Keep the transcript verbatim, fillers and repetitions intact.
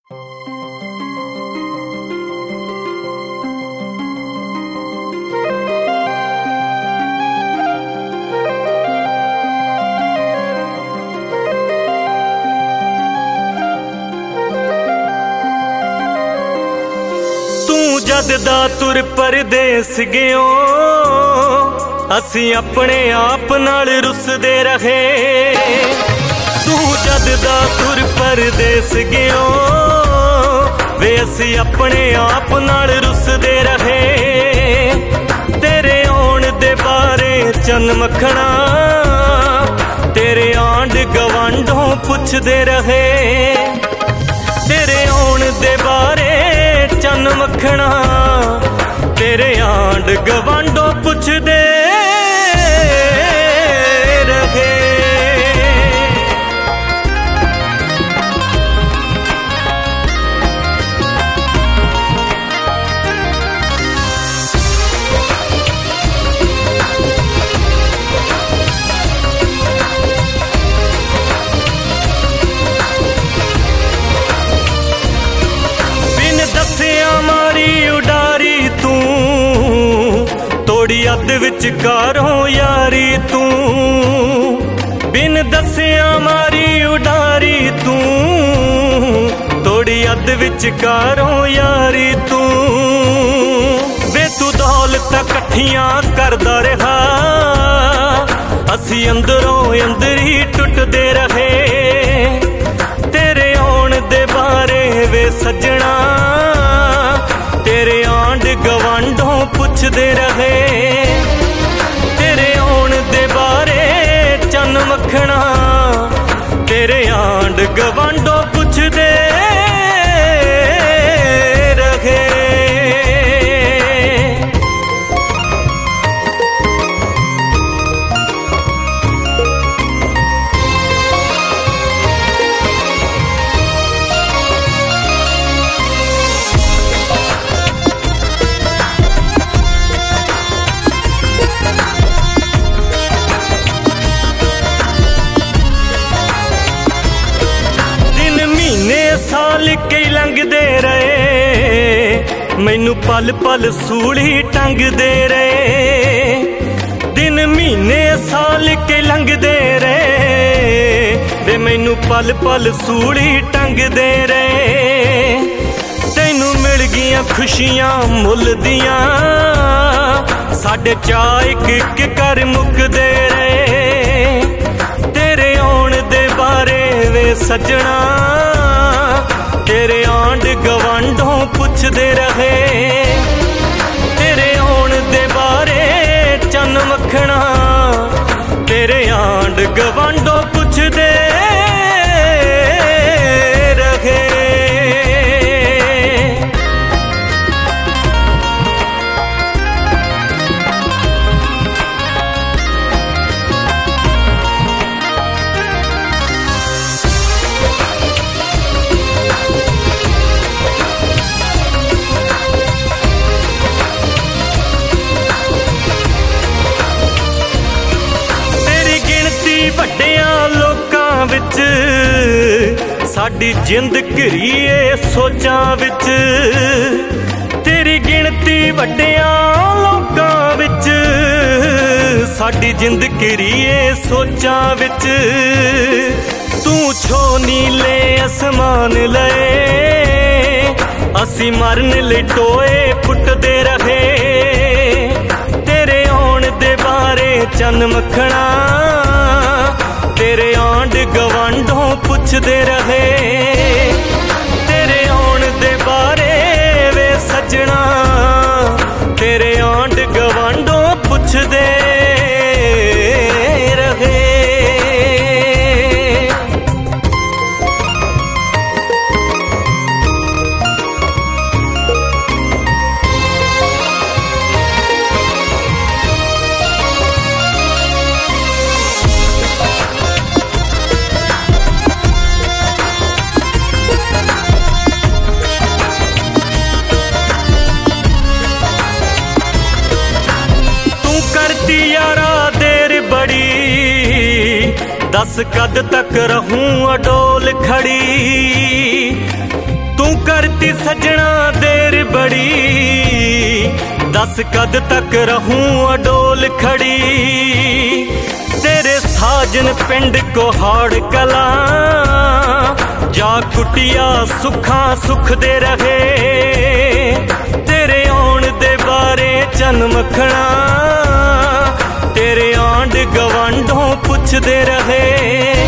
जद दा तुर परदेस गयो असी अपने आप नाल रुसदे रहे। तू जद दा तुर परदेस गयो वे असी अपने आप नाल रुसदे रहे। तेरे आउण दे बारे चन मखना तेरे आंड गवांढों पुछदे रहे। तेरे आउण दे बारे चन मखना तेरे आंड गवांढों पुछदे रहे। अद विचकारों यारी तू बिन दसिया मारी उडारी तू तोड़ी अद विचकारों यारी तू। वे तू दौलत कट्ठियां करदा रहा असी अंदरों अंदर ही टुटदे रहे। तेरे आउण दे बारे वे सजना तेरे आंड गवांढों पुछदे रहे। तेरे आउण दे बारे चन मखना तेरे आंड गवांढों पुछदे रहे। साल कई लंघदे रहे मैनू पल पल सूली टंगदे रहे। दिन महीने साल कई लंघदे रहे वे मैनू पल पल सूली टंगदे रहे। तैनू मिल गियां खुशियां मुल दियां साडे चा इक इक कर मुकदे रहे। तेरे आउण दे बारे वे सजना तेरे आंड गवांढों पुछदे रहे। तेरे आउण दे बारे चन मखना तेरे आंड गवांढों पुछदे रहे। साडी जिंद घिरीए सोचां विच तेरी गिणती वड्डियां लोकां विच। साडी जिंद घिरीए सोचां विच तू छो नीले आसमान लए असी मरन लई टोए पुटदे रहे। तेरे आउण दे बारे चन मखना तेरे आंड गवांढों पुछदे रहे। तेरे आउण दे बारे वे सजना तेरे आंड गवांढों पुछदे रहे। दस कद तक रहूं अडोल खड़ी तू करती सजना देर बड़ी, दस कद तक रहूं अडोल खड़ी। तेरे साजन पिंड कोहाड़ कला, जा कुटिया सुखा सुख दे रहे। तेरे आउण दे बारे चन मखना, तेरे आंड गवांढों पुछदे रहे।